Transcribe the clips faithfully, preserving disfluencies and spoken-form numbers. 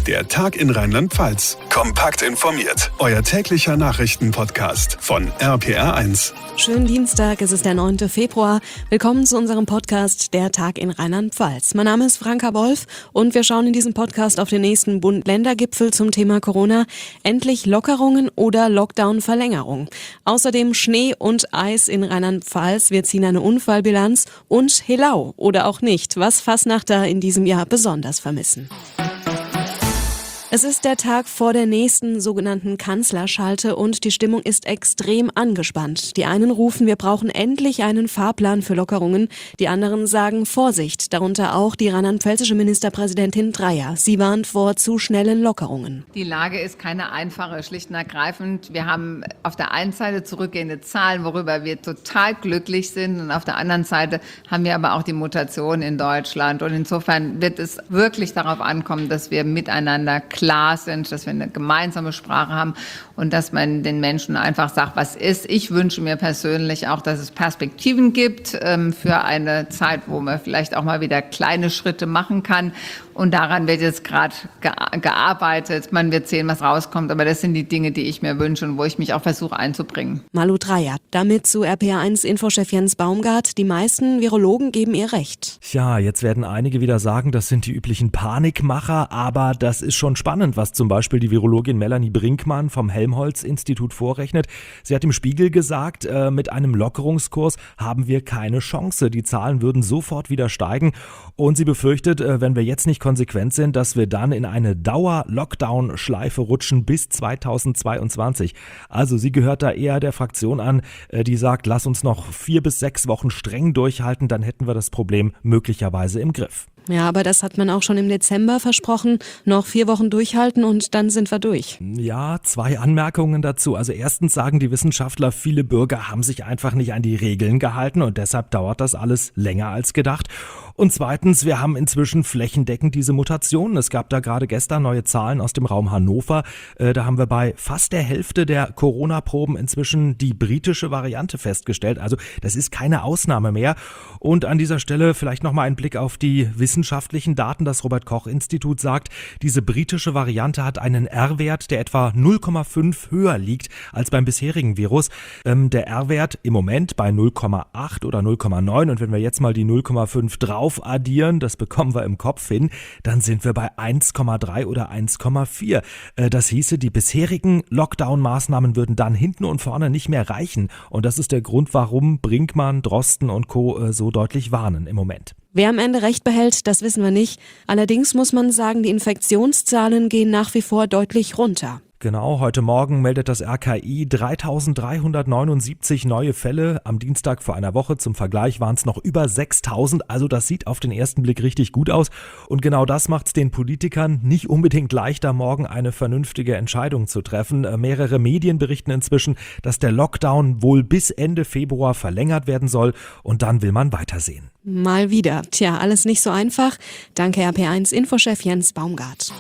Der Tag in Rheinland-Pfalz. Kompakt informiert. Euer täglicher Nachrichtenpodcast von R P R eins. Schönen Dienstag, es ist der neunte Februar. Willkommen zu unserem Podcast Der Tag in Rheinland-Pfalz. Mein Name ist Franka Wolf und wir schauen in diesem Podcast auf den nächsten Bund-Länder-Gipfel zum Thema Corona. Endlich Lockerungen oder Lockdown-Verlängerung. Außerdem Schnee und Eis in Rheinland-Pfalz. Wir ziehen eine Unfallbilanz und Helau oder auch nicht, was Fasnachter in diesem Jahr besonders vermissen. Es ist der Tag vor der nächsten sogenannten Kanzlerschalte und die Stimmung ist extrem angespannt. Die einen rufen, wir brauchen endlich einen Fahrplan für Lockerungen. Die anderen sagen Vorsicht, darunter auch die rheinland-pfälzische Ministerpräsidentin Dreyer. Sie warnt vor zu schnellen Lockerungen. Die Lage ist keine einfache, schlicht und ergreifend. Wir haben auf der einen Seite zurückgehende Zahlen, worüber wir total glücklich sind. Und auf der anderen Seite haben wir aber auch die Mutation in Deutschland. Und insofern wird es wirklich darauf ankommen, dass wir miteinander klar sind, dass wir eine gemeinsame Sprache haben und dass man den Menschen einfach sagt, was ist. Ich wünsche mir persönlich auch, dass es Perspektiven gibt ähm, für eine Zeit, wo man vielleicht auch mal wieder kleine Schritte machen kann. Und daran wird jetzt gerade ge- gearbeitet. Man wird sehen, was rauskommt. Aber das sind die Dinge, die ich mir wünsche und wo ich mich auch versuche einzubringen. Malu Dreyer, damit zu R P R eins Infochef Jens Baumgart. Die meisten Virologen geben ihr Recht. Tja, jetzt werden einige wieder sagen, das sind die üblichen Panikmacher. Aber das ist schon spannend, was zum Beispiel die Virologin Melanie Brinkmann vom Helmholtz-Institut vorrechnet. Sie hat im Spiegel gesagt, äh, mit einem Lockerungskurs haben wir keine Chance. Die Zahlen würden sofort wieder steigen. Und sie befürchtet, äh, wenn wir jetzt nicht konsequent sind, dass wir dann in eine Dauer-Lockdown-Schleife rutschen bis zweitausendzweiundzwanzig. Also sie gehört da eher der Fraktion an, die sagt, lass uns noch vier bis sechs Wochen streng durchhalten, dann hätten wir das Problem möglicherweise im Griff. Ja, aber das hat man auch schon im Dezember versprochen. Noch vier Wochen durchhalten und dann sind wir durch. Ja, zwei Anmerkungen dazu. Also erstens sagen die Wissenschaftler, viele Bürger haben sich einfach nicht an die Regeln gehalten und deshalb dauert das alles länger als gedacht. Und zweitens, wir haben inzwischen flächendeckend diese Mutationen. Es gab da gerade gestern neue Zahlen aus dem Raum Hannover. Äh, da haben wir bei fast der Hälfte der Corona-Proben inzwischen die britische Variante festgestellt. Also das ist keine Ausnahme mehr. Und an dieser Stelle vielleicht nochmal ein Blick auf die wissenschaftlichen Daten. Das Robert-Koch-Institut sagt, diese britische Variante hat einen R-Wert, der etwa null Komma fünf höher liegt als beim bisherigen Virus. Ähm, der R-Wert im Moment bei null Komma acht oder null Komma neun. Und wenn wir jetzt mal die null Komma fünf drauf addieren, das bekommen wir im Kopf hin, dann sind wir bei eins Komma drei oder eins Komma vier. Das hieße, die bisherigen Lockdown-Maßnahmen würden dann hinten und vorne nicht mehr reichen. Und das ist der Grund, warum Brinkmann, Drosten und Co. so deutlich warnen im Moment. Wer am Ende recht behält, das wissen wir nicht. Allerdings muss man sagen, die Infektionszahlen gehen nach wie vor deutlich runter. Genau, heute Morgen meldet das R K I dreitausenddreihundertneunundsiebzig neue Fälle. Am Dienstag vor einer Woche zum Vergleich waren es noch über sechstausend. Also das sieht auf den ersten Blick richtig gut aus. Und genau das macht es den Politikern nicht unbedingt leichter, morgen eine vernünftige Entscheidung zu treffen. Mehrere Medien berichten inzwischen, dass der Lockdown wohl bis Ende Februar verlängert werden soll. Und dann will man weitersehen. Mal wieder. Tja, alles nicht so einfach. Danke R P R eins Infochef Jens Baumgart.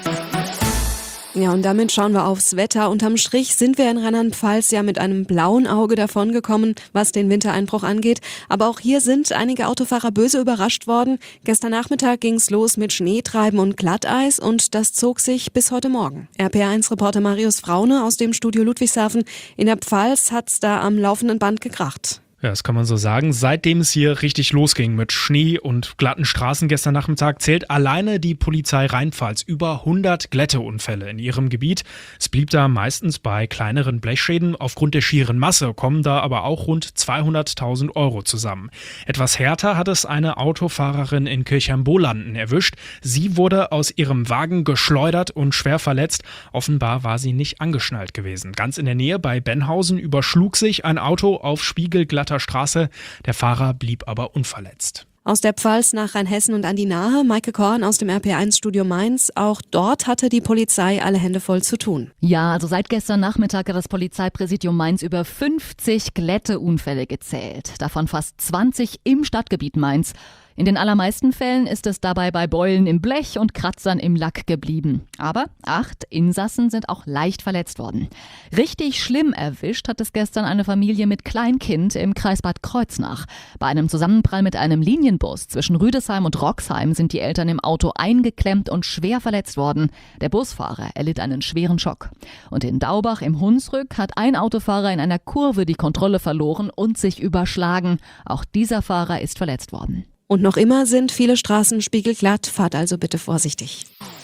Ja, und damit schauen wir aufs Wetter. Unterm Strich sind wir in Rheinland-Pfalz ja mit einem blauen Auge davongekommen, was den Wintereinbruch angeht. Aber auch hier sind einige Autofahrer böse überrascht worden. Gestern Nachmittag ging's los mit Schneetreiben und Glatteis und das zog sich bis heute Morgen. R P R eins Reporter Marius Fraune aus dem Studio Ludwigshafen. In der Pfalz hat's da am laufenden Band gekracht. Ja, das kann man so sagen. Seitdem es hier richtig losging mit Schnee und glatten Straßen gestern Nachmittag, zählt alleine die Polizei Rheinpfalz über hundert Glätteunfälle in ihrem Gebiet. Es blieb da meistens bei kleineren Blechschäden. Aufgrund der schieren Masse kommen da aber auch rund zweihunderttausend Euro zusammen. Etwas härter hat es eine Autofahrerin in Kirchheim-Bolanden erwischt. Sie wurde aus ihrem Wagen geschleudert und schwer verletzt. Offenbar war sie nicht angeschnallt gewesen. Ganz in der Nähe bei Benhausen überschlug sich ein Auto auf spiegelglatter Straße. Der Fahrer blieb aber unverletzt. Aus der Pfalz nach Rheinhessen und an die Nahe, Maike Korn aus dem R P R eins Studio Mainz. Auch dort hatte die Polizei alle Hände voll zu tun. Ja, also seit gestern Nachmittag hat das Polizeipräsidium Mainz über fünfzig Glätteunfälle gezählt. Davon fast zwanzig im Stadtgebiet Mainz. In den allermeisten Fällen ist es dabei bei Beulen im Blech und Kratzern im Lack geblieben. Aber acht Insassen sind auch leicht verletzt worden. Richtig schlimm erwischt hat es gestern eine Familie mit Kleinkind im Kreis Bad Kreuznach. Bei einem Zusammenprall mit einem Linienbus zwischen Rüdesheim und Roxheim sind die Eltern im Auto eingeklemmt und schwer verletzt worden. Der Busfahrer erlitt einen schweren Schock. Und in Daubach im Hunsrück hat ein Autofahrer in einer Kurve die Kontrolle verloren und sich überschlagen. Auch dieser Fahrer ist verletzt worden. Und noch immer sind viele Straßen spiegelglatt, fahrt also bitte vorsichtig.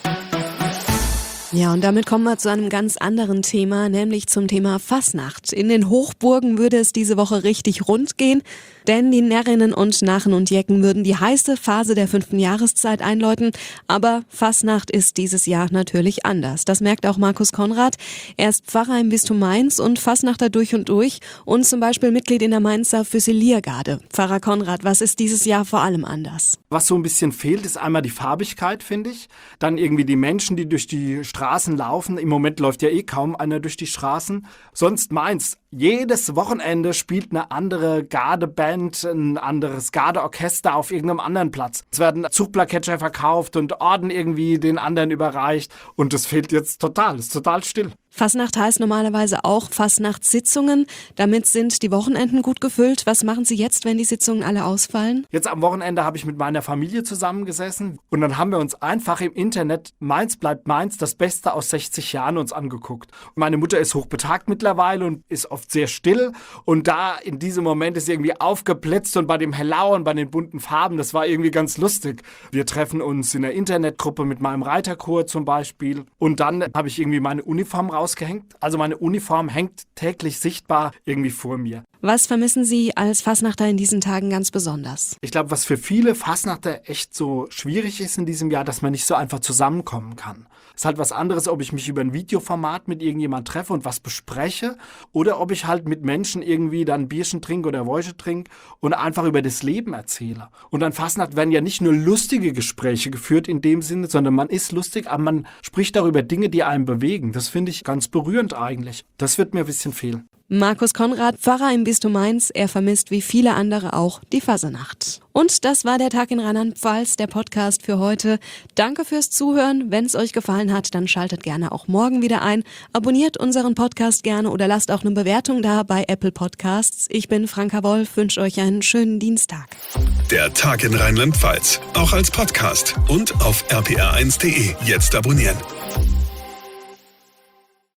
Ja, und damit kommen wir zu einem ganz anderen Thema, nämlich zum Thema Fasnacht. In den Hochburgen würde es diese Woche richtig rund gehen, denn die Närrinnen und Narren und Jecken würden die heiße Phase der fünften Jahreszeit einläuten. Aber Fasnacht ist dieses Jahr natürlich anders. Das merkt auch Markus Konrad. Er ist Pfarrer im Bistum Mainz und Fasnachter durch und durch und zum Beispiel Mitglied in der Mainzer Füsiliergarde. Pfarrer Konrad, was ist dieses Jahr vor allem anders? Was so ein bisschen fehlt, ist einmal die Farbigkeit, finde ich. Dann irgendwie die Menschen, die durch die Straßen laufen. Im Moment läuft ja eh kaum einer durch die Straßen. Sonst Mainz. Jedes Wochenende spielt eine andere Gardeband, ein anderes Gardeorchester auf irgendeinem anderen Platz. Es werden Zugplakette verkauft und Orden irgendwie den anderen überreicht. Und das fehlt jetzt total, ist total still. Fasnacht heißt normalerweise auch Fasnachtssitzungen. Damit sind die Wochenenden gut gefüllt. Was machen Sie jetzt, wenn die Sitzungen alle ausfallen? Jetzt am Wochenende habe ich mit meiner Familie zusammengesessen und dann haben wir uns einfach im Internet Mainz bleibt Mainz, das Beste aus sechzig Jahren uns angeguckt. Meine Mutter ist hochbetagt mittlerweile und ist oft sehr still und da in diesem Moment ist irgendwie aufgeblitzt und bei dem Hellau und bei den bunten Farben, das war irgendwie ganz lustig. Wir treffen uns in der Internetgruppe mit meinem Reiterchor zum Beispiel und dann habe ich irgendwie meine Uniform raus Ausgehängt. Also meine Uniform hängt täglich sichtbar irgendwie vor mir. Was vermissen Sie als Fasnachter in diesen Tagen ganz besonders? Ich glaube, was für viele Fasnachter echt so schwierig ist in diesem Jahr, dass man nicht so einfach zusammenkommen kann. Es ist halt was anderes, ob ich mich über ein Videoformat mit irgendjemand treffe und was bespreche oder ob ich halt mit Menschen irgendwie dann ein Bierchen trinke oder Wäusche trinke und einfach über das Leben erzähle. Und an Fasnacht werden ja nicht nur lustige Gespräche geführt in dem Sinne, sondern man ist lustig, aber man spricht darüber Dinge, die einen bewegen. Das finde ich ganz berührend eigentlich. Das wird mir ein bisschen fehlen. Markus Konrad, Pfarrer im Bistum Mainz, er vermisst wie viele andere auch die Fasnacht. Und das war der Tag in Rheinland-Pfalz, der Podcast für heute. Danke fürs Zuhören. Wenn es euch gefallen hat, dann schaltet gerne auch morgen wieder ein. Abonniert unseren Podcast gerne oder lasst auch eine Bewertung da bei Apple Podcasts. Ich bin Franka Wolf, wünsche euch einen schönen Dienstag. Der Tag in Rheinland-Pfalz, auch als Podcast und auf r p r eins punkt d e. Jetzt abonnieren.